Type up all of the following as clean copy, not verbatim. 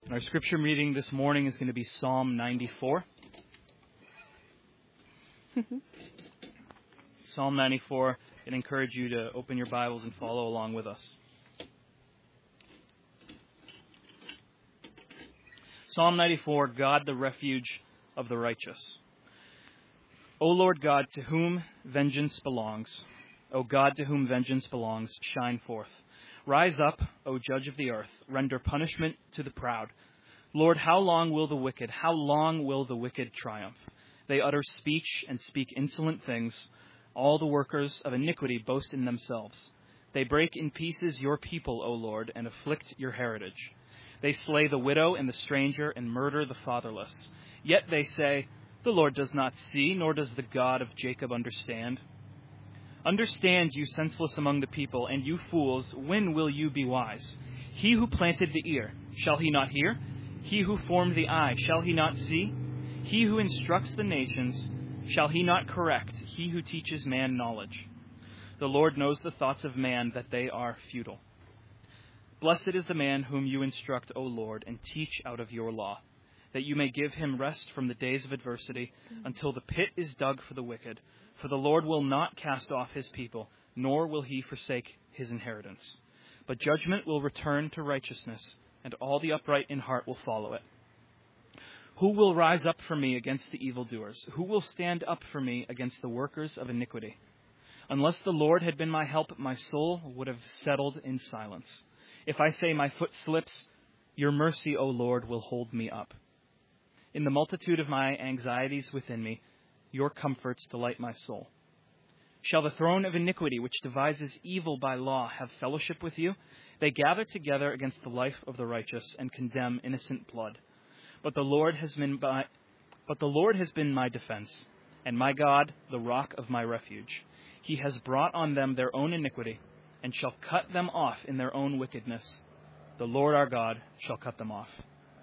Our scripture reading this morning is going to be Psalm 94. Psalm 94. I'd encourage you to open your Bibles and follow along with us. Psalm 94, God the refuge of the righteous. O Lord God, to whom vengeance belongs, O God, to whom vengeance belongs, shine forth. Rise up, O judge of the earth, render punishment to the proud. Lord, how long will the wicked triumph? They utter speech and speak insolent things. All the workers of iniquity boast in themselves. They break in pieces your people, O Lord, and afflict your heritage. They slay the widow and the stranger and murder the fatherless. Yet they say, the Lord does not see, nor does the God of Jacob understand. Understand, you senseless among the people, and you fools, when will you be wise? He who planted the ear, shall he not hear? He who formed the eye, shall he not see? He who instructs the nations, shall he not correct? He who teaches man knowledge. The Lord knows the thoughts of man, that they are futile. Blessed is the man whom you instruct, O Lord, and teach out of your law, that you may give him rest from the days of adversity, until the pit is dug for the wicked. For the Lord will not cast off his people, nor will he forsake his inheritance. But judgment will return to righteousness, and all the upright in heart will follow it. Who will rise up for me against the evildoers? Who will stand up for me against the workers of iniquity? Unless the Lord had been my help, my soul would have settled in silence. If I say my foot slips, your mercy, O Lord, will hold me up. In the multitude of my anxieties within me, your comforts delight my soul. Shall the throne of iniquity, which devises evil by law, have fellowship with you? They gather together against the life of the righteous and condemn innocent blood. But the Lord has been my defense, and my God, the rock of my refuge. He has brought on them their own iniquity, and shall cut them off in their own wickedness. The Lord our God shall cut them off.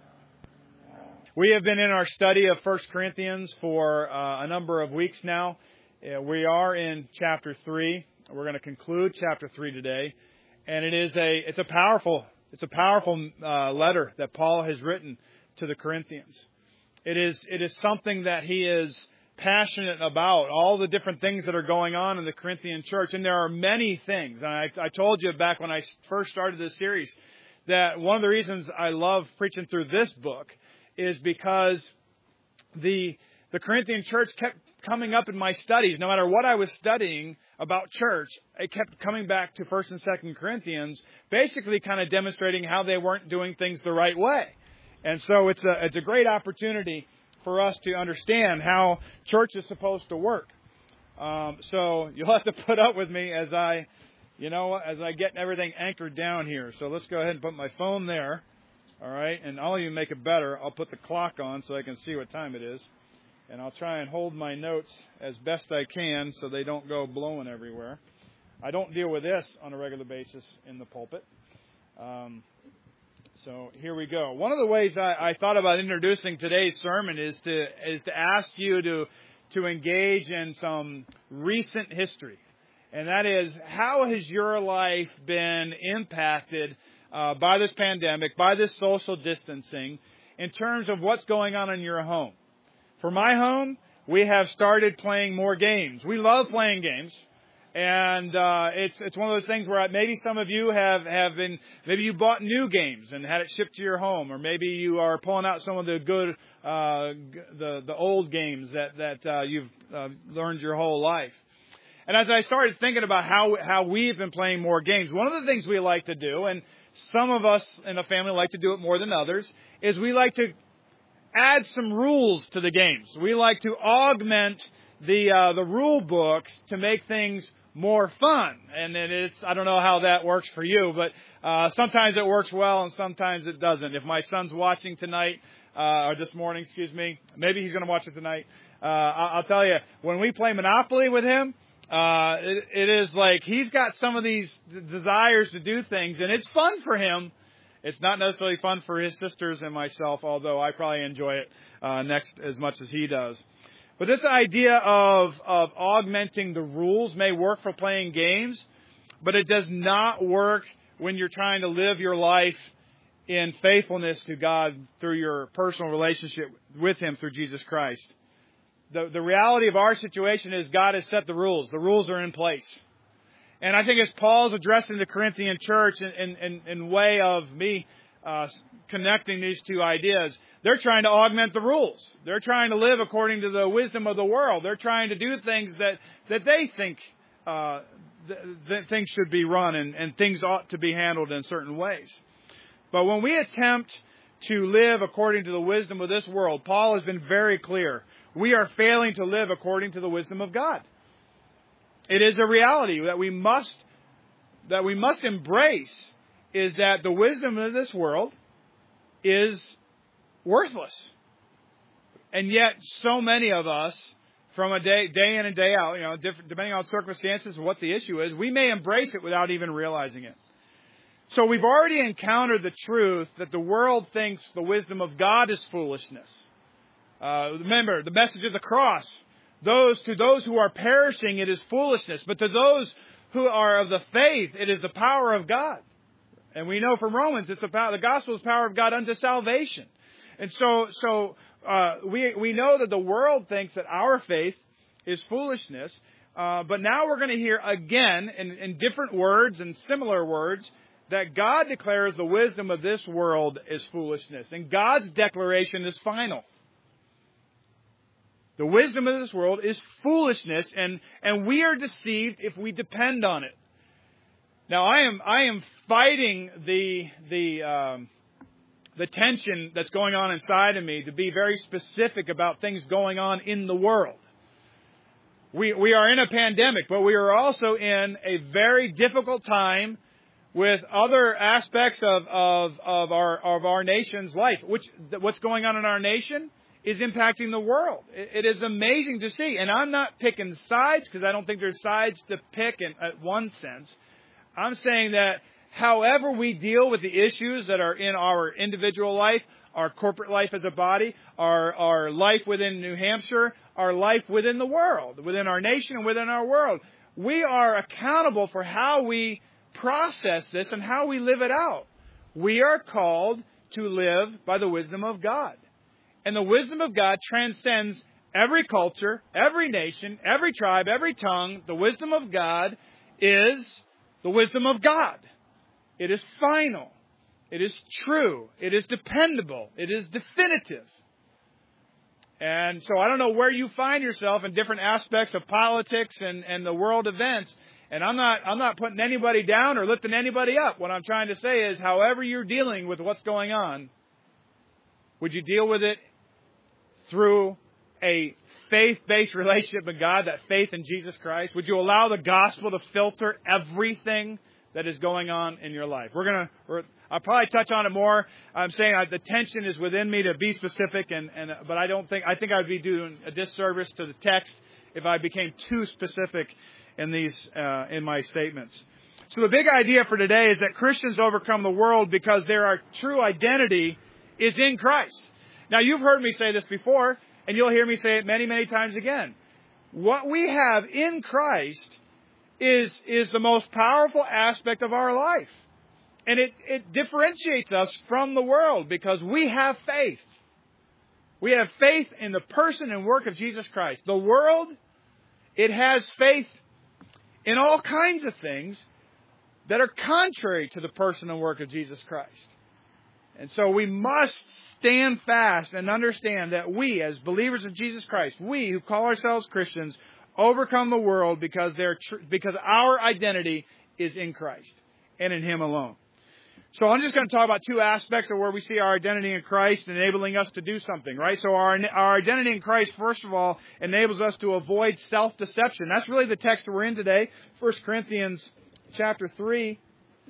We have been in our study of 1 Corinthians for a number of weeks now. We are in chapter 3. We're going to conclude chapter 3 today, and it's a powerful letter that Paul has written to the Corinthians. It is something that he is passionate about, all the different things that are going on in the Corinthian church, and there are many things. And I told you back when I first started this series that one of the reasons I love preaching through this book is because the Corinthian church kept coming up in my studies. No matter what I was studying about church, it kept coming back to 1st and 2nd Corinthians, basically kind of demonstrating how they weren't doing things the right way. And so it's a great opportunity for us to understand how church is supposed to work. So you'll have to put up with me as I get everything anchored down here. So let's go ahead and put my phone there. All right, and I'll even make it better. I'll put the clock on so I can see what time it is. And I'll try and hold my notes as best I can so they don't go blowing everywhere. I don't deal with this on a regular basis in the pulpit. So here we go. One of the ways I thought about introducing today's sermon is to ask you to engage in some recent history. And that is, how has your life been impacted by this pandemic, by this social distancing, in terms of what's going on in your home? For my home, we have started playing more games. We love playing games. And it's one of those things where maybe some of you have been, maybe you bought new games and had it shipped to your home, or maybe you are pulling out some of the good, the old games that you've learned your whole life. And as I started thinking about how we've been playing more games, one of the things we like to do, and some of us in the family like to do it more than others, is we like to add some rules to the games. We like to augment the rule books to make things more fun. And I don't know how that works for you, but sometimes it works well and sometimes it doesn't. If my son's watching tonight, or this morning, maybe he's going to watch it tonight. I'll tell you, when we play Monopoly with him, it is like he's got some of these desires to do things, and it's fun for him. It's not necessarily fun for his sisters and myself, although I probably enjoy it next as much as he does. But this idea of augmenting the rules may work for playing games, but it does not work when you're trying to live your life in faithfulness to God through your personal relationship with Him through Jesus Christ. The reality of our situation is God has set the rules. The rules are in place. And I think as Paul's addressing the Corinthian church in way of me connecting these two ideas, they're trying to augment the rules. They're trying to live according to the wisdom of the world. They're trying to do things that they think that things should be run and things ought to be handled in certain ways. But when we attempt to live according to the wisdom of this world, Paul has been very clear. We are failing to live according to the wisdom of God. It is a reality that we must embrace, is that the wisdom of this world is worthless. And yet so many of us, from a day in and day out, depending on circumstances and what the issue is, we may embrace it without even realizing it. So we've already encountered the truth that the world thinks the wisdom of God is foolishness. Remember, the message of the cross. To those who are perishing, it is foolishness. But to those who are of the faith, it is the power of God. And we know from Romans, the gospel is the power of God unto salvation. And so we know that the world thinks that our faith is foolishness. But now we're going to hear again, in different words and similar words, that God declares the wisdom of this world is foolishness. And God's declaration is final. The wisdom of this world is foolishness, and we are deceived if we depend on it. Now, I am fighting the tension that's going on inside of me to be very specific about things going on in the world. We are in a pandemic, but we are also in a very difficult time with other aspects of our nation's life. What's going on in our nation is impacting the world. It is amazing to see. And I'm not picking sides, because I don't think there's sides to pick in one sense. I'm saying that however we deal with the issues that are in our individual life, our corporate life as a body, our life within New Hampshire, our life within the world, within our nation and within our world, we are accountable for how we process this and how we live it out. We are called to live by the wisdom of God. And the wisdom of God transcends every culture, every nation, every tribe, every tongue. The wisdom of God is the wisdom of God. It is final. It is true. It is dependable. It is definitive. And so I don't know where you find yourself in different aspects of politics and the world events. And I'm not putting anybody down or lifting anybody up. What I'm trying to say is, however you're dealing with what's going on, would you deal with it through a faith-based relationship with God, that faith in Jesus Christ? Would you allow the gospel to filter everything that is going on in your life? I'll probably touch on it more. I'm saying the tension is within me to be specific, but I think I'd be doing a disservice to the text if I became too specific in my statements. So the big idea for today is that Christians overcome the world because their true identity is in Christ. Now, you've heard me say this before, and you'll hear me say it many, many times again. What we have in Christ is the most powerful aspect of our life. And it differentiates us from the world because we have faith. We have faith in the person and work of Jesus Christ. The world, it has faith in all kinds of things that are contrary to the person and work of Jesus Christ. And so we must stand fast and understand that we, as believers of Jesus Christ, we who call ourselves Christians, overcome the world because our identity is in Christ and in Him alone. So I'm just going to talk about two aspects of where we see our identity in Christ enabling us to do something, right? So our identity in Christ, first of all, enables us to avoid self-deception. That's really the text that we're in today, 1 Corinthians chapter 3.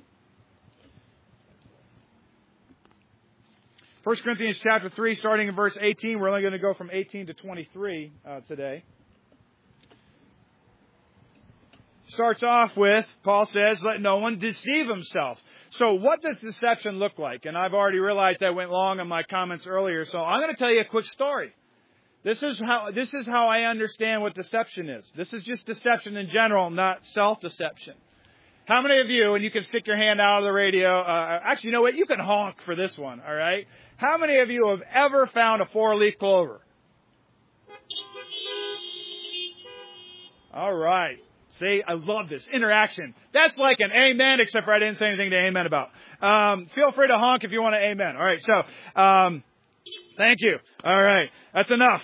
1 Corinthians chapter 3, starting in verse 18. We're only going to go from 18 to 23 today. Starts off with, Paul says, let no one deceive himself. So what does deception look like? And I've already realized I went long on my comments earlier, so I'm going to tell you a quick story. This is how I understand what deception is. This is just deception in general, not self-deception. How many of you, and you can stick your hand out of the radio, actually, you know what? You can honk for this one, all right? How many of you have ever found a 4-leaf clover? All right. See, I love this interaction. That's like an amen, except for I didn't say anything to amen about. Feel free to honk if you want to amen. All right, so thank you. All right, that's enough.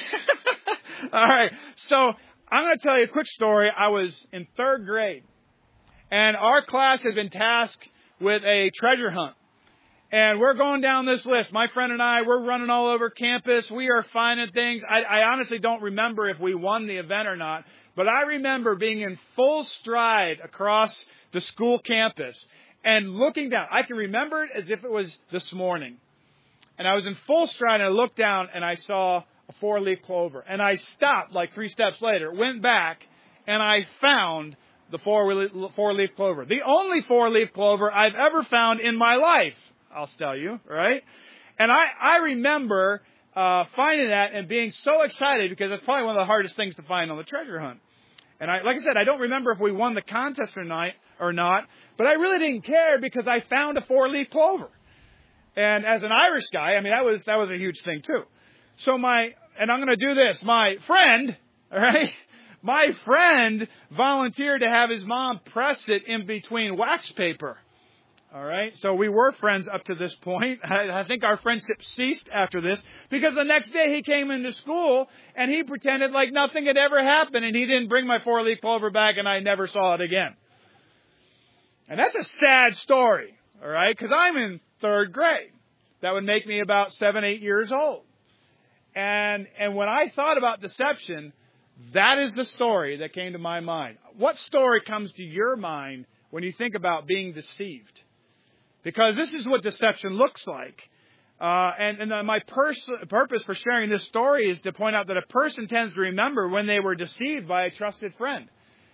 All right, so I'm going to tell you a quick story. I was in 3rd grade, and our class had been tasked with a treasure hunt. And we're going down this list. My friend and I, we're running all over campus. We are finding things. I honestly don't remember if we won the event or not. But I remember being in full stride across the school campus and looking down. I can remember it as if it was this morning. And I was in full stride and I looked down and I saw a 4-leaf clover. And I stopped like 3 steps later, went back, and I found the 4-leaf clover. The only 4-leaf clover I've ever found in my life, I'll tell you, right? And I remember finding that and being so excited because it's probably one of the hardest things to find on the treasure hunt. And like I said, I don't remember if we won the contest or not, but I really didn't care because I found a 4-leaf clover. And as an Irish guy, I mean, that was a huge thing too. So and I'm going to do this. My friend, all right, my friend volunteered to have his mom press it in between wax paper. All right, so we were friends up to this point. I think our friendship ceased after this because the next day he came into school and he pretended like nothing had ever happened and he didn't bring my 4-leaf clover back and I never saw it again. And that's a sad story, all right, because I'm in 3rd grade. That would make me about 7, 8 years old. And when I thought about deception, that is the story that came to my mind. What story comes to your mind when you think about being deceived? Because this is what deception looks like. And my purpose for sharing this story is to point out that a person tends to remember when they were deceived by a trusted friend.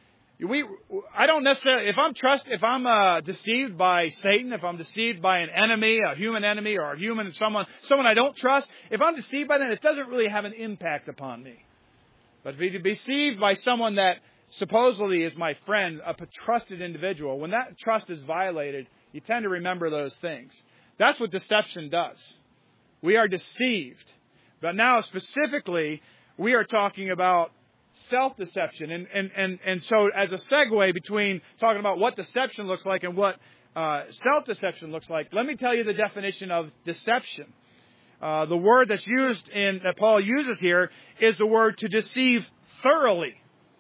I don't necessarily, if I'm deceived by Satan, if I'm deceived by an enemy, a human enemy, or someone I don't trust, if I'm deceived by them, it doesn't really have an impact upon me. But to be deceived by someone that supposedly is my friend, a trusted individual, when that trust is violated, you tend to remember those things. That's what deception does. We are deceived. But now specifically, we are talking about self-deception. And so as a segue between talking about what deception looks like and what self-deception looks like, let me tell you the definition of deception. The word that's used that Paul uses here is the word to deceive thoroughly.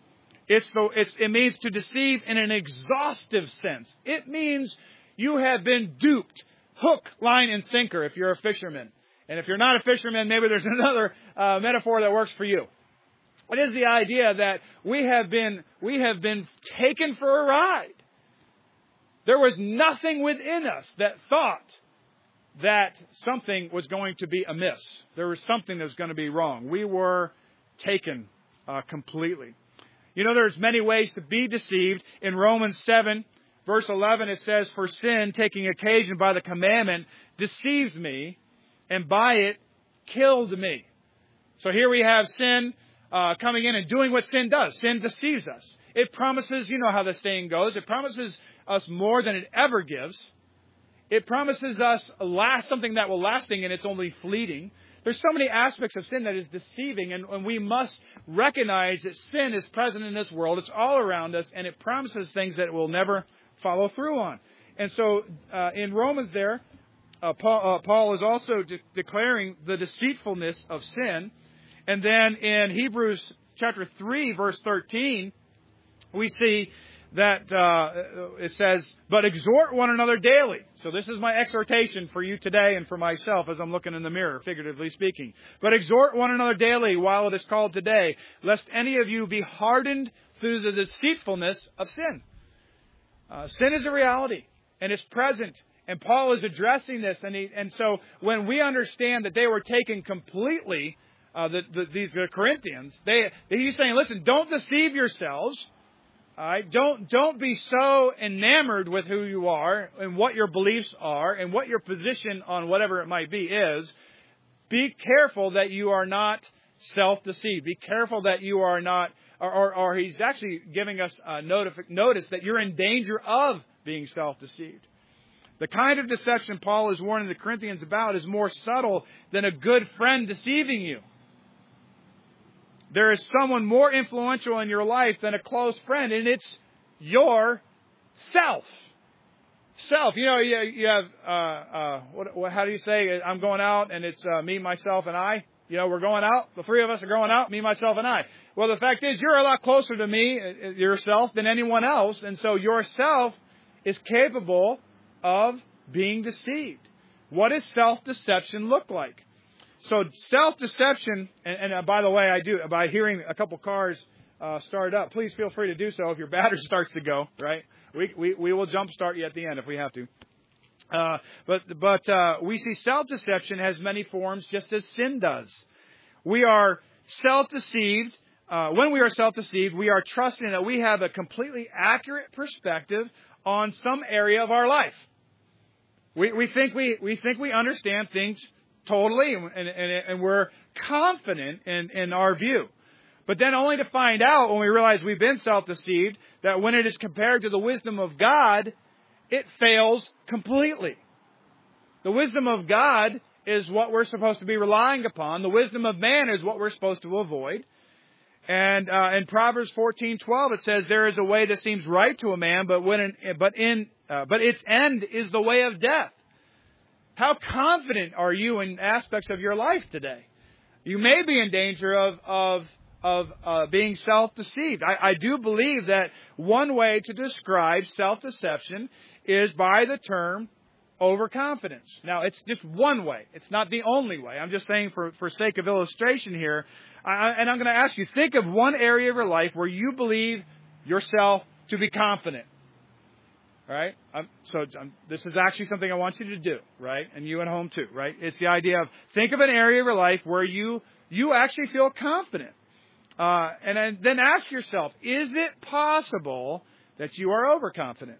It means to deceive in an exhaustive sense. It means you have been duped, hook, line, and sinker if you're a fisherman. And if you're not a fisherman, maybe there's another metaphor that works for you. It is the idea that we have been taken for a ride. There was nothing within us that thought that something was going to be amiss. There was something that was going to be wrong. We were taken completely. You know, there's many ways to be deceived. In Romans 7, verse 11, it says, "For sin, taking occasion by the commandment, deceived me, and by it killed me." So here we have sin coming in and doing what sin does. Sin deceives us. It promises, you know how the saying goes, it promises us more than it ever gives. It promises us something that will lasting, and it's only fleeting. There's so many aspects of sin that is deceiving, and we must recognize that sin is present in this world. It's all around us, and it promises things that it will never follow through on. And so in Romans there, Paul is also declaring the deceitfulness of sin. And then in Hebrews chapter 3, verse 13, we see that it says, "But exhort one another daily." So this is my exhortation for you today and for myself as I'm looking in the mirror, figuratively speaking. "But exhort one another daily while it is called today, lest any of you be hardened through the deceitfulness of sin." Sin is a reality, and it's present. And Paul is addressing this. And so when we understand that they were taken completely, these Corinthians, he's saying, listen, don't deceive yourselves. All right? Don't be so enamored with who you are and what your beliefs are and what your position on whatever it might be is. Be careful that you are not self-deceived. Be careful that you are not or he's actually giving us notice that you're in danger of being self-deceived. The kind of deception Paul is warning the Corinthians about is more subtle than a good friend deceiving you. There is someone more influential in your life than a close friend, and it's yourself. Self. You know, you have, how do you say, I'm going out and it's me, myself, and I? You know, we're going out. The three of us are going out, me, myself, and I. Well, the fact is, you're a lot closer to me, yourself, than anyone else. And so yourself is capable of being deceived. What does self-deception look like? So self-deception, and by the way, I do, by hearing a couple cars start up, please feel free to do so if your battery starts to go, right? We will jump start you at the end if we have to. But we see self-deception has many forms just as sin does. We are self-deceived. When we are self-deceived, we are trusting that we have a completely accurate perspective on some area of our life. We think we understand things totally, and we're confident in our view. But then only to find out when we realize we've been self-deceived that when it is compared to the wisdom of God, it fails completely. The wisdom of God is what we're supposed to be relying upon. The wisdom of man is what we're supposed to avoid. And in Proverbs 14:12 it says, "There is a way that seems right to a man, but its end is the way of death." How confident are you in aspects of your life today? You may be in danger of being self-deceived. I do believe that one way to describe self-deception is by the term overconfidence. Now, it's just one way. It's not the only way. I'm just saying for sake of illustration here. And I'm going to ask you, think of one area of your life where you believe yourself to be confident. All right? This is actually something I want you to do, right? And you at home too, right? It's the idea of think of an area of your life where you actually feel confident. And then ask yourself, is it possible that you are overconfident?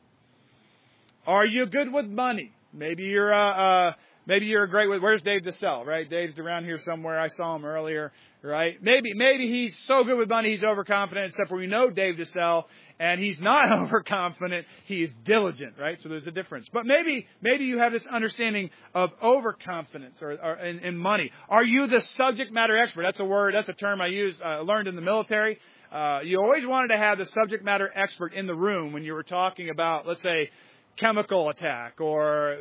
Are you good with money? Maybe you're great with, where's Dave DeSell, right? Dave's around here somewhere. I saw him earlier, right? Maybe he's so good with money, he's overconfident, except for we know Dave DeSell, and he's not overconfident, he is diligent, right? So there's a difference. But maybe you have this understanding of overconfidence or in money. Are you the subject matter expert? That's a word, that's a term I learned in the military. You always wanted to have the subject matter expert in the room when you were talking about, let's say, chemical attack or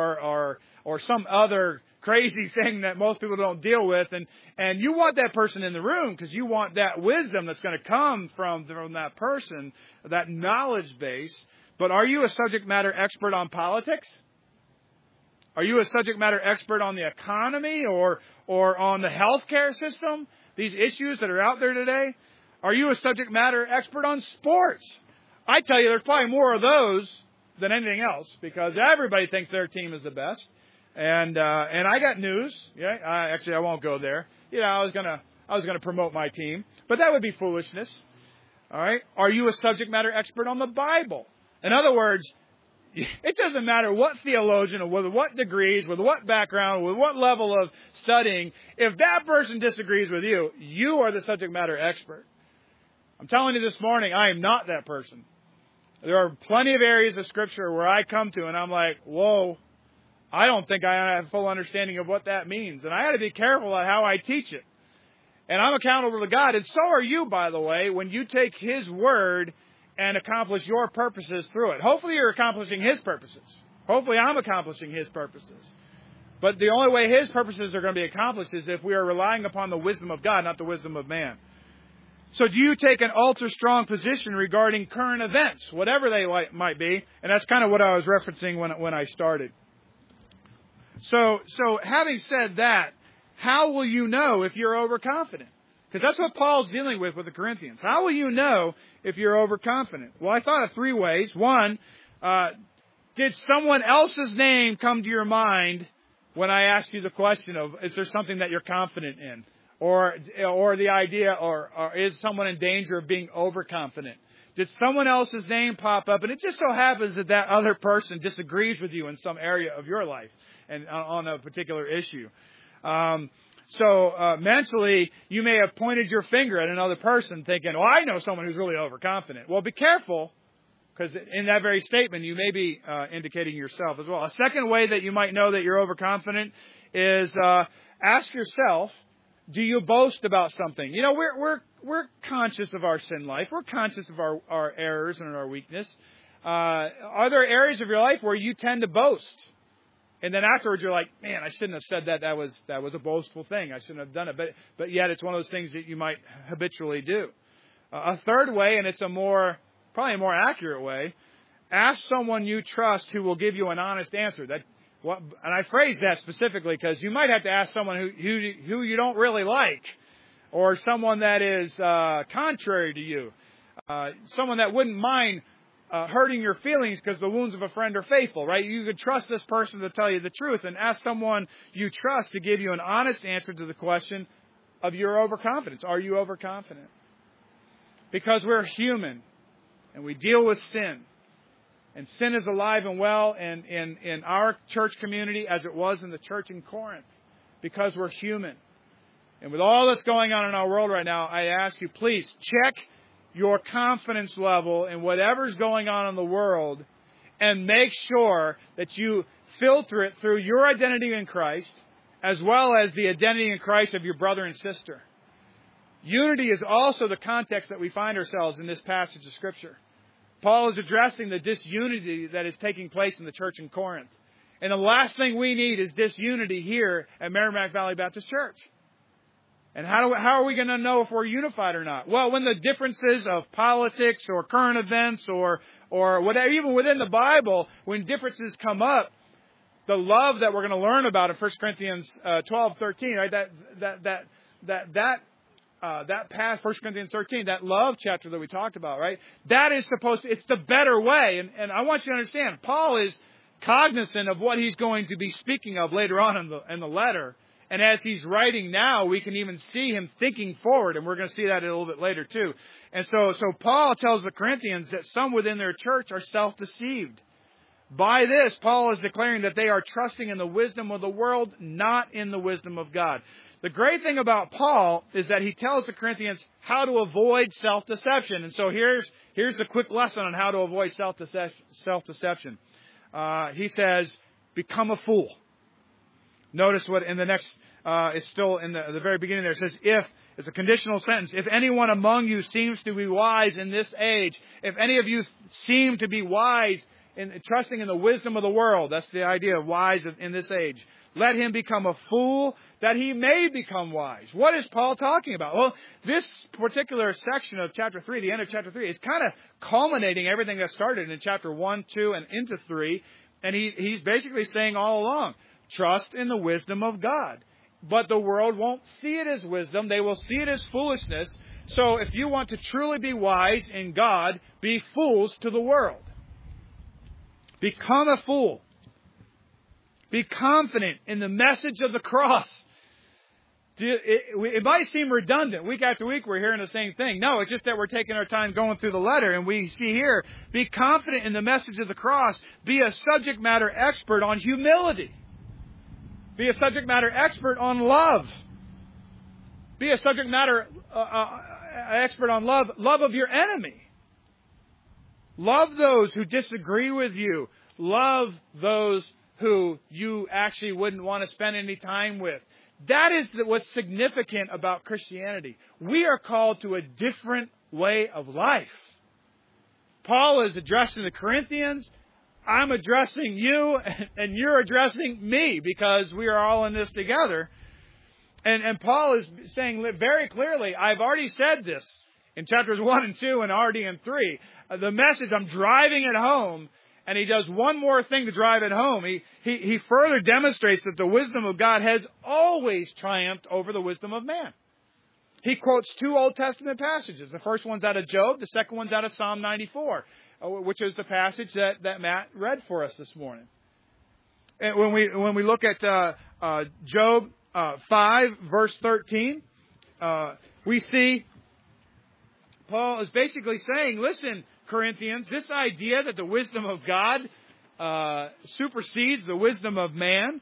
some other crazy thing that most people don't deal with, and you want that person in the room because you want that wisdom that's going to come from that person, that knowledge base. But are you a subject matter expert on politics? Are you a subject matter expert on the economy or on the healthcare system? These issues that are out there today. Are you a subject matter expert on sports? I tell you, there's probably more of those than anything else, because everybody thinks their team is the best. And I got news. Yeah, I won't go there. You know, I was gonna promote my team, but that would be foolishness. All right. Are you a subject matter expert on the Bible? In other words, it doesn't matter what theologian or with what degrees, with what background, with what level of studying. If that person disagrees with you, you are the subject matter expert. I'm telling you this morning, I am not that person. There are plenty of areas of Scripture where I come to and I'm like, whoa, I don't think I have full understanding of what that means. And I got to be careful about how I teach it. And I'm accountable to God. And so are you, by the way, when you take His Word and accomplish your purposes through it. Hopefully you're accomplishing His purposes. Hopefully I'm accomplishing His purposes. But the only way His purposes are going to be accomplished is if we are relying upon the wisdom of God, not the wisdom of man. So do you take an ultra-strong position regarding current events, whatever they might be? And that's kind of what I was referencing when I started. So having said that, how will you know if you're overconfident? Because that's what Paul's dealing with the Corinthians. How will you know if you're overconfident? Well, I thought of three ways. One, did someone else's name come to your mind when I asked you the question of, is there something that you're confident in? Or the idea, or is someone in danger of being overconfident? Did someone else's name pop up? And it just so happens that other person disagrees with you in some area of your life and on a particular issue. So mentally, you may have pointed your finger at another person thinking, oh, I know someone who's really overconfident. Well, be careful, because in that very statement, you may be indicating yourself as well. A second way that you might know that you're overconfident is ask yourself, do you boast about something? You know, we're conscious of our sin life. We're conscious of our errors and our weakness. Are there areas of your life where you tend to boast? And then afterwards you're like, man, I shouldn't have said that. That was a boastful thing. I shouldn't have done it. But yet it's one of those things that you might habitually do. A third way, and it's probably a more accurate way, ask someone you trust who will give you an honest answer. And I phrase that specifically because you might have to ask someone who you don't really like, or someone that is contrary to you, someone that wouldn't mind hurting your feelings because the wounds of a friend are faithful, right? You could trust this person to tell you the truth, and ask someone you trust to give you an honest answer to the question of your overconfidence. Are you overconfident? Because we're human, and we deal with sin. And sin is alive and well in our church community as it was in the church in Corinth, because we're human. And with all that's going on in our world right now, I ask you, please check your confidence level in whatever's going on in the world, and make sure that you filter it through your identity in Christ as well as the identity in Christ of your brother and sister. Unity is also the context that we find ourselves in this passage of Scripture. Paul is addressing the disunity that is taking place in the church in Corinth. And the last thing we need is disunity here at Merrimack Valley Baptist Church. And how are we going to know if we're unified or not? Well, when the differences of politics or current events or whatever, even within the Bible, when differences come up, the love that we're going to learn about in 1 Corinthians 12:13, right? That past 1 Corinthians 13, that love chapter that we talked about, right? That is it's the better way. And I want you to understand, Paul is cognizant of what he's going to be speaking of later on in the letter. And as he's writing now, we can even see him thinking forward. And we're going to see that a little bit later too. And so Paul tells the Corinthians that some within their church are self-deceived. By this, Paul is declaring that they are trusting in the wisdom of the world, not in the wisdom of God. The great thing about Paul is that he tells the Corinthians how to avoid self-deception. And so here's a quick lesson on how to avoid self-deception. He says, become a fool. Notice what in the next, it's still in the very beginning there. It says, if, it's a conditional sentence. If anyone among you seems to be wise in this age, if any of you seem to be wise in trusting in the wisdom of the world, that's the idea of wise in this age, let him become a fool that he may become wise. What is Paul talking about? Well, this particular section of chapter 3, the end of chapter 3, is kind of culminating everything that started in chapter 1, 2, and into 3. And he's basically saying all along, trust in the wisdom of God. But the world won't see it as wisdom. They will see it as foolishness. So if you want to truly be wise in God, be fools to the world. Become a fool. Be confident in the message of the cross. It might seem redundant. Week after week we're hearing the same thing. No, it's just that we're taking our time going through the letter, and we see here, be confident in the message of the cross. Be a subject matter expert on humility. Be a subject matter expert on love. Be a subject matter expert on love of your enemy. Love those who disagree with you. Love those who you actually wouldn't want to spend any time with. That is what's significant about Christianity. We are called to a different way of life. Paul is addressing the Corinthians. I'm addressing you, and you're addressing me, because we are all in this together. And Paul is saying very clearly, I've already said this in chapters 1 and 2 and already in 3. The message, I'm driving it home. And he does one more thing to drive it home. He further demonstrates that the wisdom of God has always triumphed over the wisdom of man. He quotes 2 Old Testament passages. The first one's out of Job. The second one's out of Psalm 94, which is the passage that Matt read for us this morning. And when we look at Job 5, verse 13, we see Paul is basically saying, listen, Corinthians, this idea that the wisdom of God supersedes the wisdom of man,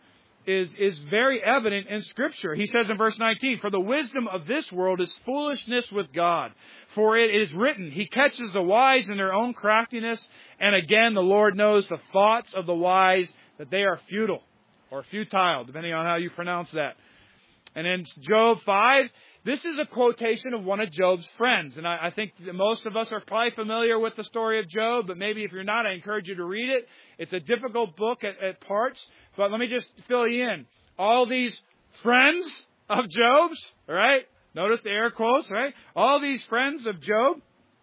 is very evident in Scripture. He says in verse 19, "For the wisdom of this world is foolishness with God. For it is written, He catches the wise in their own craftiness. And again, the Lord knows the thoughts of the wise, that they are futile," or futile, depending on how you pronounce that. And in Job 5, this is a quotation of one of Job's friends. And I think that most of us are probably familiar with the story of Job, but maybe if you're not, I encourage you to read it. It's a difficult book at parts, but let me just fill you in. All these friends of Job's, all right? Notice the air quotes, right? All these friends of Job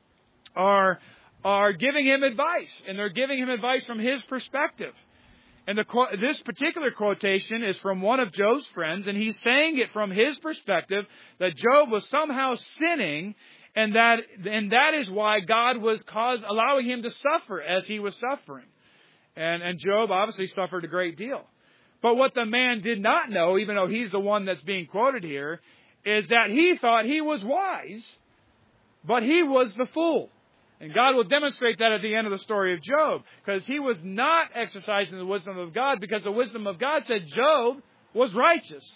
are giving him advice, and they're giving him advice from his perspective. And this particular quotation is from one of Job's friends, and he's saying it from his perspective that Job was somehow sinning, and that is why God was allowing him to suffer as he was suffering. And Job obviously suffered a great deal. But what the man did not know, even though he's the one that's being quoted here, is that he thought he was wise, but he was the fool. And God will demonstrate that at the end of the story of Job, because he was not exercising the wisdom of God, because the wisdom of God said Job was righteous.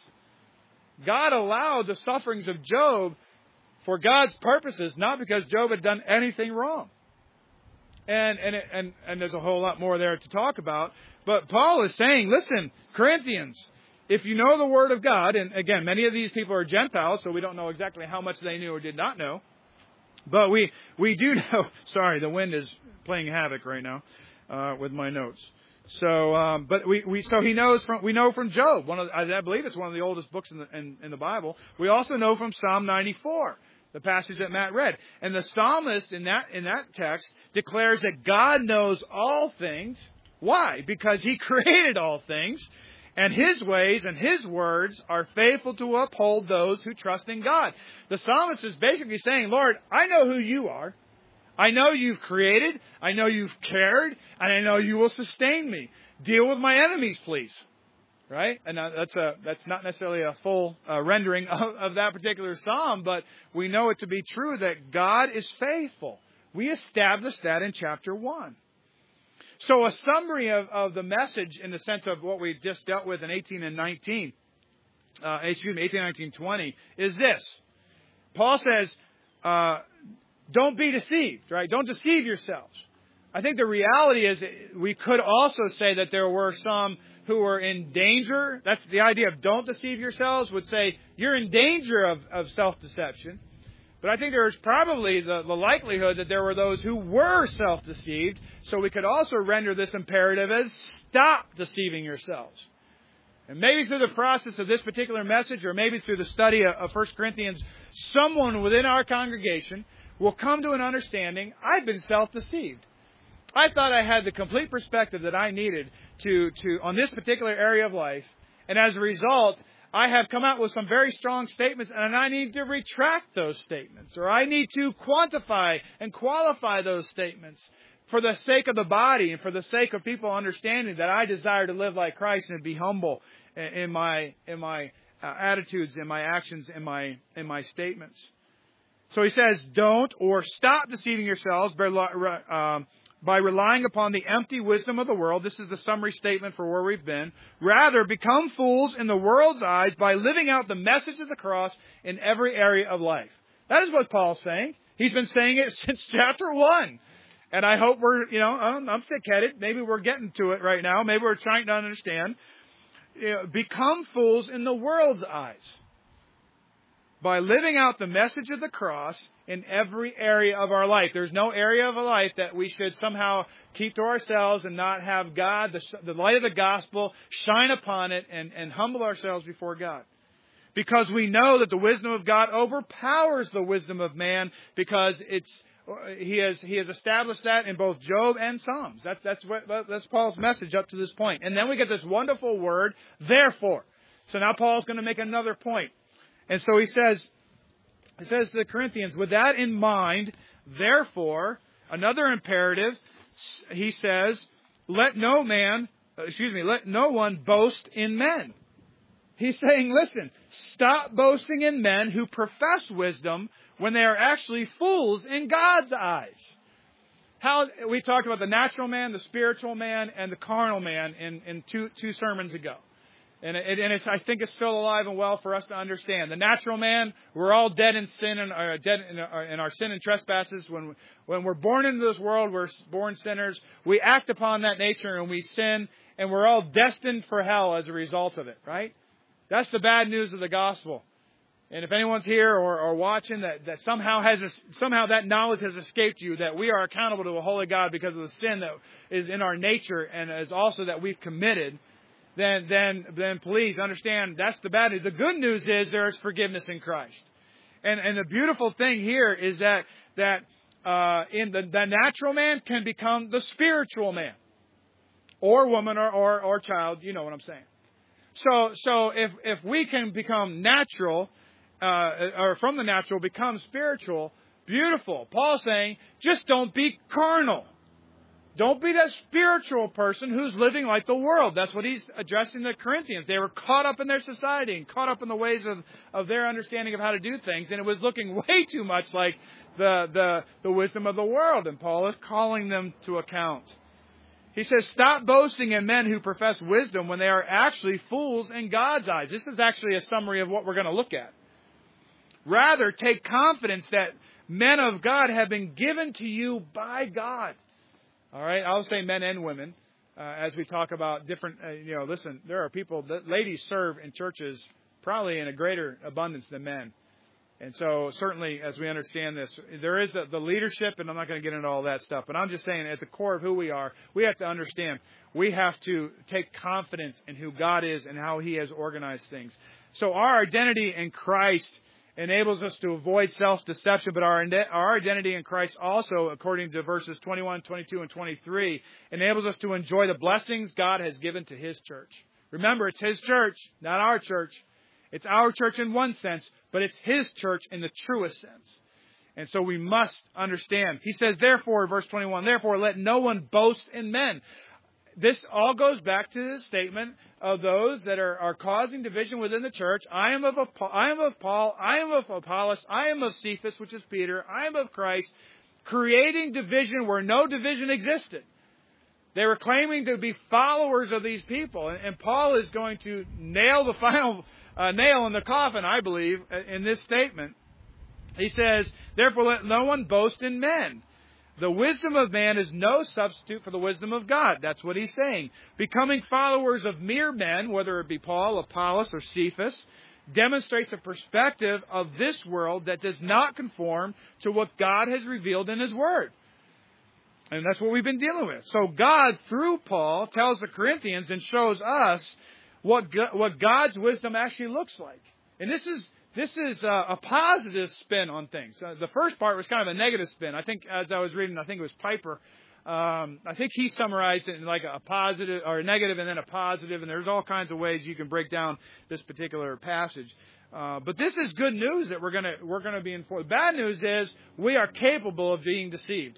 God allowed the sufferings of Job for God's purposes, not because Job had done anything wrong. And there's a whole lot more there to talk about. But Paul is saying, listen, Corinthians, if you know the Word of God, and again, many of these people are Gentiles, so we don't know exactly how much they knew or did not know. But we do know. Sorry, the wind is playing havoc right now with my notes. So, but we know from Job. I believe it's one of the oldest books in the Bible. We also know from Psalm 94, the passage that Matt read. And the psalmist in that text declares that God knows all things. Why? Because He created all things. And His ways and His words are faithful to uphold those who trust in God. The psalmist is basically saying, Lord, I know who You are. I know You've created. I know You've cared. And I know You will sustain me. Deal with my enemies, please. Right? And that's not necessarily a full rendering of that particular psalm, but we know it to be true that God is faithful. We established that in chapter 1. So a summary of the message in the sense of what we just dealt with in 18 and 19, 20, is this. Paul says, don't be deceived, right? Don't deceive yourselves. I think the reality is we could also say that there were some who were in danger. That's the idea of don't deceive yourselves, would say you're in danger of self-deception. But I think there's probably the likelihood that there were those who were self-deceived. So we could also render this imperative as stop deceiving yourselves. And maybe through the process of this particular message, or maybe through the study of 1 Corinthians, someone within our congregation will come to an understanding, I've been self-deceived. I thought I had the complete perspective that I needed to on this particular area of life. And as a result, I have come out with some very strong statements, and I need to retract those statements, or I need to quantify and qualify those statements for the sake of the body and for the sake of people understanding that I desire to live like Christ and be humble in my attitudes, in my actions, in my statements. So he says, don't or stop deceiving yourselves by relying upon the empty wisdom of the world. This is the summary statement for where we've been. Rather, become fools in the world's eyes by living out the message of the cross in every area of life. That is what Paul's saying. He's been saying it since chapter 1. And I hope I'm thick-headed. Maybe we're getting to it right now. Maybe we're trying to understand. Become fools in the world's eyes by living out the message of the cross in every area of our life. There's no area of our life that we should somehow keep to ourselves and not have God, the light of the gospel, shine upon it and humble ourselves before God. Because we know that the wisdom of God overpowers the wisdom of man, because He has established that in both Job and Psalms. That's Paul's message up to this point. And then we get this wonderful word, therefore. So now Paul's going to make another point. And so he says to the Corinthians, with that in mind, therefore, another imperative, he says, let no one boast in men. He's saying, listen, stop boasting in men who profess wisdom when they are actually fools in God's eyes. We talked about the natural man, the spiritual man, and the carnal man in two sermons ago. And I think it's still alive and well for us to understand. The natural man, we're all dead in sin and dead in our sin and trespasses. When we're born into this world, we're born sinners. We act upon that nature and we sin, and we're all destined for hell as a result of it, right? That's the bad news of the gospel. And if anyone's here or watching that somehow that knowledge has escaped you, that we are accountable to a holy God because of the sin that is in our nature and is also that we've committed, then please understand that's the bad news. The good news is there is forgiveness in Christ. And the beautiful thing here is that in the natural man can become the spiritual man. Or woman or child, you know what I'm saying. So if we can become natural, or from the natural become spiritual, beautiful. Paul's saying, just don't be carnal. Don't be that spiritual person who's living like the world. That's what he's addressing the Corinthians. They were caught up in their society and caught up in the ways of their understanding of how to do things. And it was looking way too much like the wisdom of the world. And Paul is calling them to account. He says, stop boasting in men who profess wisdom when they are actually fools in God's eyes. This is actually a summary of what we're going to look at. Rather, take confidence that men of God have been given to you by God. All right, I'll say men and women as we talk about different, listen, there are people, that ladies serve in churches probably in a greater abundance than men. And so certainly as we understand this, there is the leadership, and I'm not going to get into all that stuff, but I'm just saying at the core of who we are, we have to understand we have to take confidence in who God is and how He has organized things. So our identity in Christ enables us to avoid self-deception, but our identity in Christ also, according to verses 21, 22, and 23, enables us to enjoy the blessings God has given to His church. Remember, it's His church, not our church. It's our church in one sense, but it's His church in the truest sense. And so we must understand. He says, therefore, verse 21, therefore let no one boast in men. This all goes back to the statement of those that are causing division within the church. I am of Paul, I am of Apollos, I am of Cephas, which is Peter, I am of Christ, creating division where no division existed. They were claiming to be followers of these people. And Paul is going to nail the final nail in the coffin, I believe, in this statement. He says, therefore let no one boast in men. The wisdom of man is no substitute for the wisdom of God. That's what he's saying. Becoming followers of mere men, whether it be Paul, Apollos, or Cephas, demonstrates a perspective of this world that does not conform to what God has revealed in His Word. And that's what we've been dealing with. So God, through Paul, tells the Corinthians and shows us what God's wisdom actually looks like. And this is a positive spin on things. The first part was kind of a negative spin. I think as I was reading, I think it was Piper. I think he summarized it in like a positive or a negative and then a positive. And there's all kinds of ways you can break down this particular passage. But this is good news that we're gonna be informed. The bad news is we are capable of being deceived.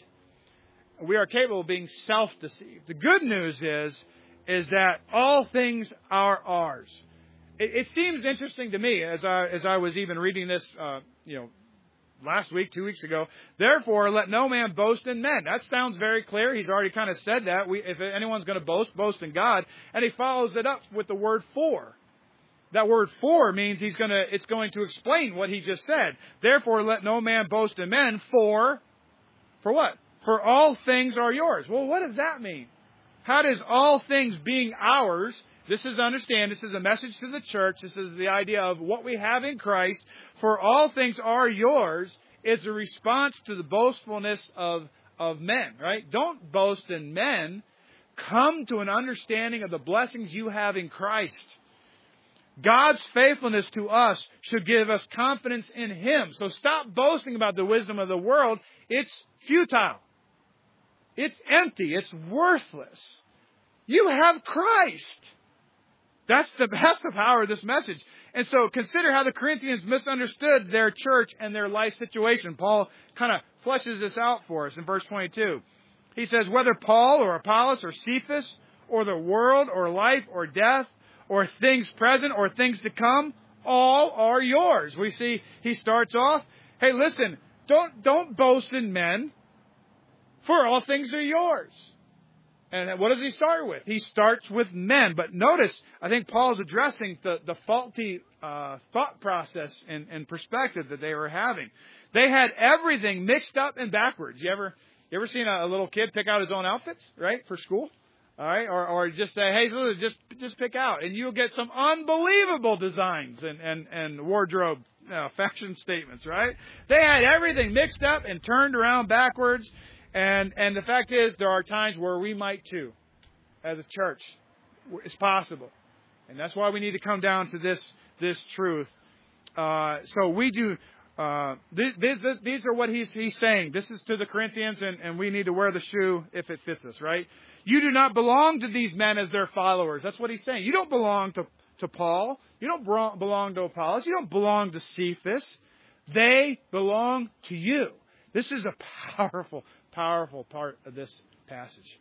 We are capable of being self-deceived. The good news is that all things are ours. It seems interesting to me as I was even reading this, last week, 2 weeks ago. Therefore, let no man boast in men. That sounds very clear. He's already kind of said that. If anyone's going to boast in God. And he follows it up with the word for. That word for means it's going to explain what he just said. Therefore, let no man boast in men for what? For all things are yours. Well, what does that mean? How does all things being ours? This is a message to the church. This is the idea of what we have in Christ. For all things are yours is a response to the boastfulness of men, right? Don't boast in men. Come to an understanding of the blessings you have in Christ. God's faithfulness to us should give us confidence in Him. So stop boasting about the wisdom of the world. It's futile. It's empty. It's worthless. You have Christ. That's the power of this message. And so consider how the Corinthians misunderstood their church and their life situation. Paul kind of fleshes this out for us in verse 22. He says, whether Paul or Apollos or Cephas or the world or life or death or things present or things to come, all are yours. We see he starts off, hey, listen, don't boast in men, for all things are yours. And what does he start with? He starts with men. But notice, I think Paul's addressing the faulty thought process and perspective that they were having. They had everything mixed up and backwards. You ever seen a little kid pick out his own outfits, right, for school? All right, or just say, hey, so just pick out, and you'll get some unbelievable designs and wardrobe fashion statements, right? They had everything mixed up and turned around backwards, and the fact is, there are times where we might too, as a church. It's possible, and that's why we need to come down to this truth. So we do. These are what he's saying. This is to the Corinthians, and we need to wear the shoe if it fits us, right? You do not belong to these men as their followers. That's what he's saying. You don't belong to Paul. You don't belong to Apollos. You don't belong to Cephas. They belong to you. This is a powerful, powerful part of this passage.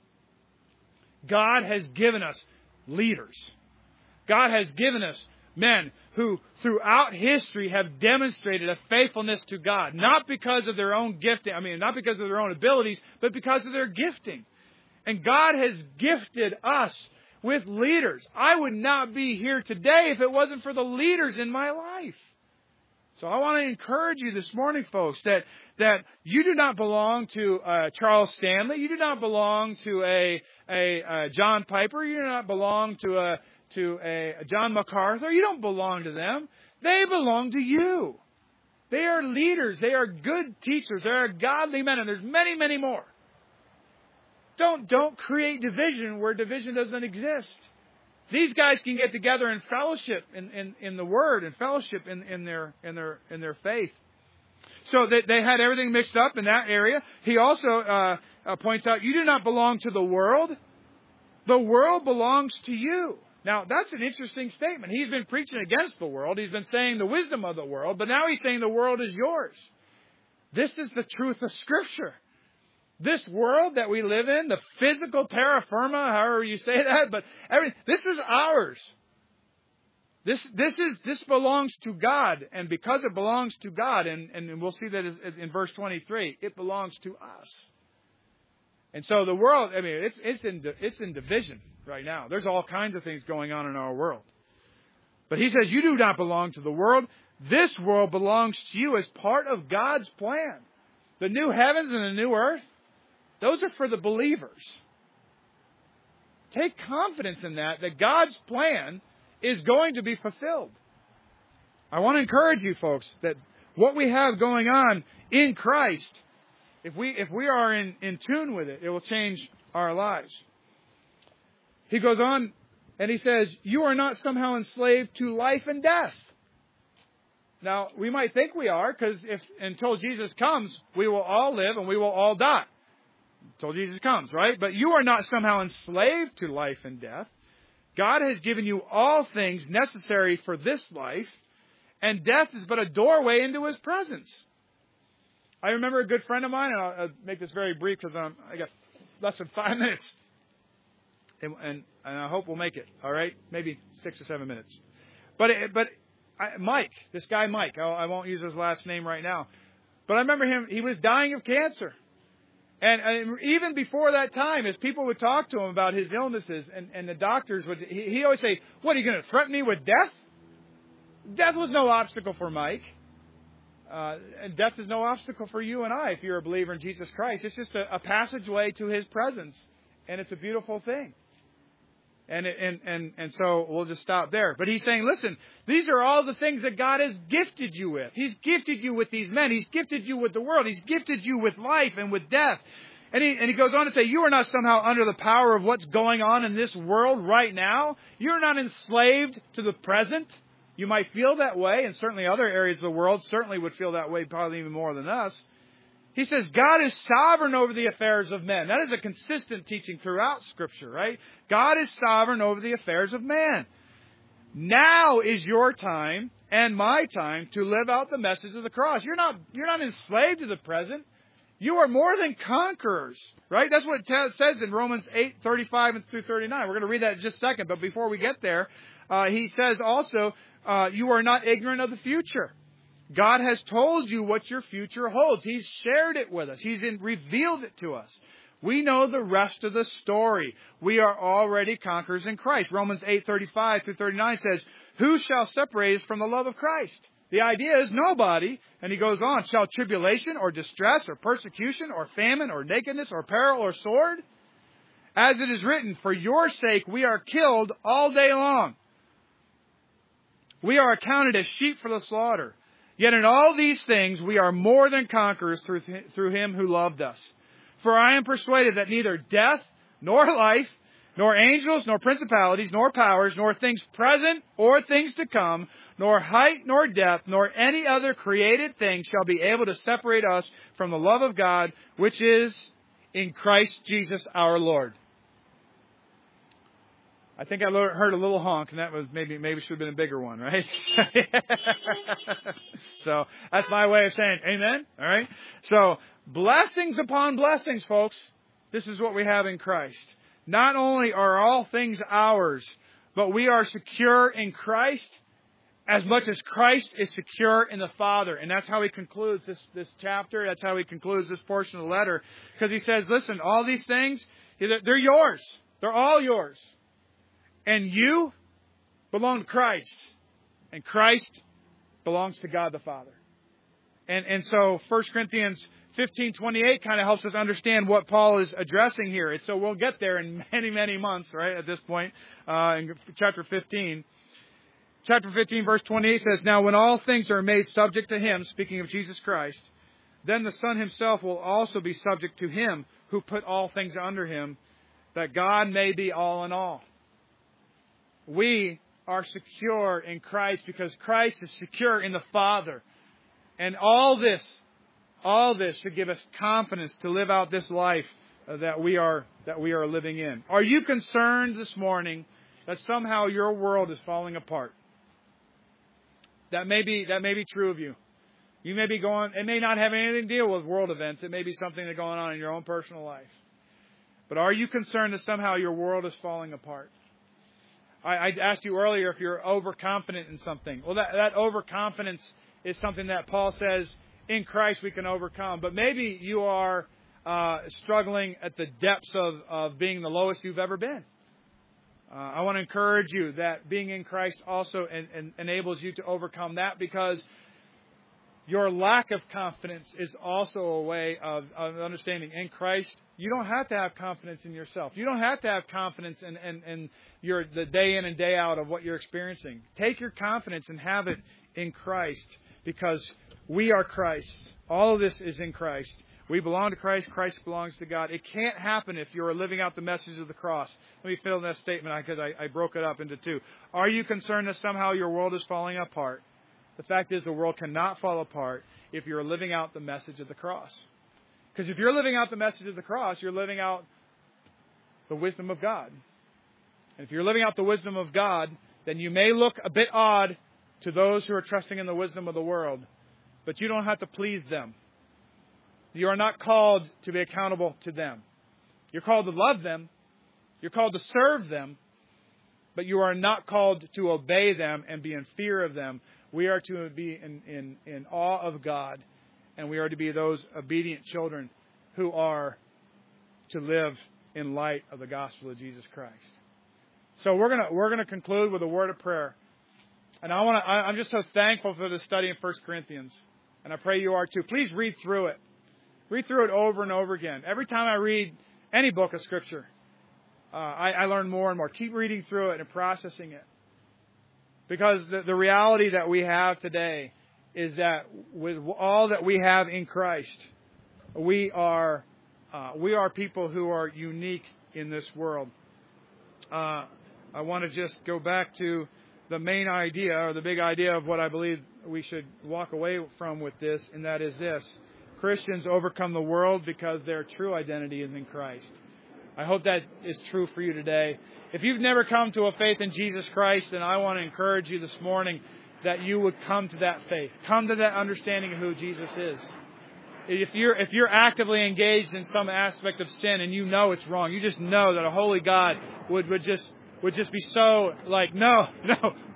God has given us leaders. God has given us men who throughout history have demonstrated a faithfulness to God, not because of their own gifting, not because of their own abilities, but because of their gifting. And God has gifted us with leaders. I would not be here today if it wasn't for the leaders in my life. So I want to encourage you this morning, folks, that you do not belong to Charles Stanley. You do not belong to a John Piper. You do not belong to a John MacArthur. You don't belong to them. They belong to you. They are leaders. They are good teachers. They are godly men. And there's many, many more. Don't create division where division doesn't exist. These guys can get together in fellowship in the Word and fellowship in their faith. So they had everything mixed up in that area. He also points out, you do not belong to the world. The world belongs to you. Now, that's an interesting statement. He's been preaching against the world. He's been saying the wisdom of the world. But now he's saying the world is yours. This is the truth of Scripture. This world that we live in, the physical terra firma, however you say that, but this is ours. This belongs to God, and because it belongs to God, and we'll see that in verse 23, it belongs to us. And so the world, it's in division right now. There's all kinds of things going on in our world. But he says, you do not belong to the world. This world belongs to you as part of God's plan. The new heavens and the new earth, those are for the believers. Take confidence in that God's plan is going to be fulfilled. I want to encourage you folks that what we have going on in Christ, if we are in tune with it, it will change our lives. He goes on and he says, you are not somehow enslaved to life and death. Now, we might think we are, because until Jesus comes, we will all live and we will all die. Until Jesus comes, right? But you are not somehow enslaved to life and death. God has given you all things necessary for this life, and death is but a doorway into His presence. I remember a good friend of mine, and I'll make this very brief because I got less than 5 minutes, and I hope we'll make it. All right, maybe 6 or 7 minutes. But Mike, this guy Mike, I won't use his last name right now, but I remember him. He was dying of cancer. And even before that time, as people would talk to him about his illnesses, and the doctors would, he always say, what, are you going to threaten me with death? Death was no obstacle for Mike. And death is no obstacle for you and I if you're a believer in Jesus Christ. It's just a passageway to His presence. And it's a beautiful thing. And so we'll just stop there. But he's saying, listen, these are all the things that God has gifted you with. He's gifted you with these men. He's gifted you with the world. He's gifted you with life and with death. And he goes on to say, you are not somehow under the power of what's going on in this world right now. You're not enslaved to the present. You might feel that way, and certainly other areas of the world certainly would feel that way, probably even more than us. He says God is sovereign over the affairs of men. That is a consistent teaching throughout Scripture, right? God is sovereign over the affairs of man. Now is your time and my time to live out the message of the cross. You're not enslaved to the present. You are more than conquerors, right? That's what it says in Romans 8:35 through 39. We're going to read that in just a second, but before we get there, he says also, you are not ignorant of the future. God has told you what your future holds. He's shared it with us. He's revealed it to us. We know the rest of the story. We are already conquerors in Christ. Romans 8:35 through 39 says, who shall separate us from the love of Christ? The idea is nobody. And he goes on, shall tribulation or distress or persecution or famine or nakedness or peril or sword? As it is written, for your sake we are killed all day long. We are accounted as sheep for the slaughter. Yet in all these things we are more than conquerors through him who loved us. For I am persuaded that neither death, nor life, nor angels, nor principalities, nor powers, nor things present or things to come, nor height, nor depth, nor any other created thing shall be able to separate us from the love of God, which is in Christ Jesus our Lord. I think I heard a little honk, and that was maybe should have been a bigger one, right? So that's my way of saying amen. All right. So blessings upon blessings, folks. This is what we have in Christ. Not only are all things ours, but we are secure in Christ as much as Christ is secure in the Father. And that's how he concludes this chapter. That's how he concludes this portion of the letter. Because he says, listen, all these things, they're yours. They're all yours. And you belong to Christ. And Christ belongs to God the Father. And so 1 Corinthians 15:28 kind of helps us understand what Paul is addressing here. And so we'll get there in many, many months, right, at this point, in chapter 15. Chapter 15, verse 28 says, now when all things are made subject to him, speaking of Jesus Christ, then the Son himself will also be subject to him who put all things under him, that God may be all in all. We are secure in Christ because Christ is secure in the Father. And all this should give us confidence to live out this life that we are living in. Are you concerned this morning that somehow your world is falling apart? That may be true of you. You may be going, it may not have anything to do with world events. It may be something that's going on in your own personal life. But are you concerned that somehow your world is falling apart? I asked you earlier if you're overconfident in something. Well, that overconfidence is something that Paul says in Christ we can overcome. But maybe you are struggling at the depths of being the lowest you've ever been. I want to encourage you that being in Christ also enables you to overcome that, because your lack of confidence is also a way of understanding in Christ. You don't have to have confidence in yourself. You don't have to have confidence in the day in and day out of what you're experiencing. Take your confidence and have it in Christ, because we are Christ's. All of this is in Christ. We belong to Christ. Christ belongs to God. It can't happen if you're living out the message of the cross. Let me fill in that statement because I broke it up into two. Are you concerned that somehow your world is falling apart? The fact is, the world cannot fall apart if you're living out the message of the cross. Because if you're living out the message of the cross, you're living out the wisdom of God. And if you're living out the wisdom of God, then you may look a bit odd to those who are trusting in the wisdom of the world. But you don't have to please them. You are not called to be accountable to them. You're called to love them. You're called to serve them. But you are not called to obey them and be in fear of them. We are to be in awe of God. And we are to be those obedient children who are to live in light of the gospel of Jesus Christ. So we're gonna conclude with a word of prayer. And I'm just so thankful for the study in 1 Corinthians. And I pray you are too. Please read through it. Read through it over and over again. Every time I read any book of Scripture, I learn more and more. Keep reading through it and processing it. Because the reality that we have today is that with all that we have in Christ, we are people who are unique in this world. I want to just go back to the main idea, or the big idea of what I believe we should walk away from with this, and that is this. Christians overcome the world because their true identity is in Christ. I hope that is true for you today. If you've never come to a faith in Jesus Christ, then I want to encourage you this morning that you would come to that faith. Come to that understanding of who Jesus is. If you're actively engaged in some aspect of sin and you know it's wrong, you just know that a holy God would just be so like, no,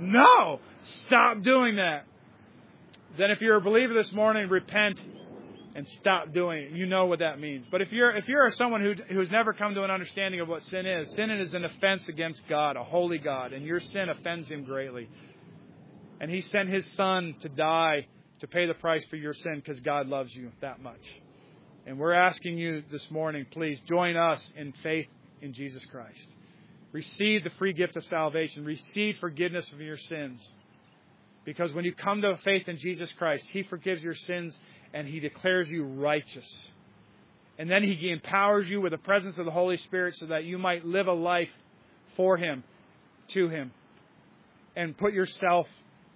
stop doing that. Then if you're a believer this morning, repent and stop doing it. You know what that means. But if you're someone who's never come to an understanding of what sin is an offense against God, a holy God, and your sin offends Him greatly. And He sent His Son to die to pay the price for your sin because God loves you that much. And we're asking you this morning, please join us in faith in Jesus Christ. Receive the free gift of salvation. Receive forgiveness of your sins. Because when you come to faith in Jesus Christ, He forgives your sins and He declares you righteous. And then He empowers you with the presence of the Holy Spirit so that you might live a life for Him, to Him, and put yourself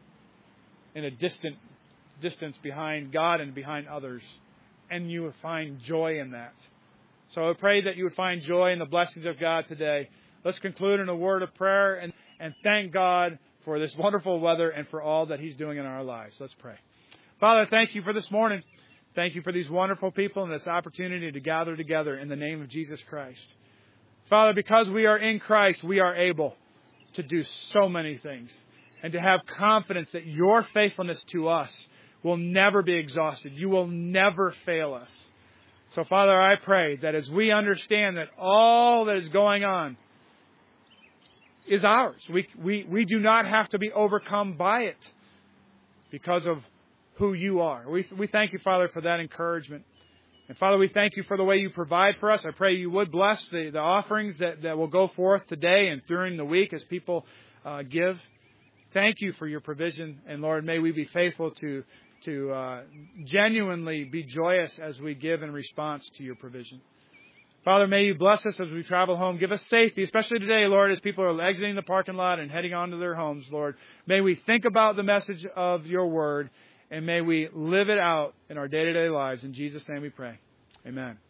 in a distance behind God and behind others. And you will find joy in that. So I pray that you would find joy in the blessings of God today. Let's conclude in a word of prayer and thank God for this wonderful weather and for all that He's doing in our lives. Let's pray. Father, thank you for this morning. Thank you for these wonderful people and this opportunity to gather together in the name of Jesus Christ. Father, because we are in Christ, we are able to do so many things and to have confidence that your faithfulness to us will never be exhausted. You will never fail us. So, Father, I pray that as we understand that all that is going on is ours, we do not have to be overcome by it because of who you are. We thank you, Father, for that encouragement. And, Father, we thank you for the way you provide for us. I pray you would bless the offerings that will go forth today and during the week as people give. Thank you for your provision. And, Lord, may we be faithful to genuinely be joyous as we give in response to your provision. Father, may you bless us as we travel home. Give us safety, especially today, Lord, as people are exiting the parking lot and heading on to their homes, Lord. May we think about the message of your word, and may we live it out in our day-to-day lives. In Jesus' name we pray. Amen.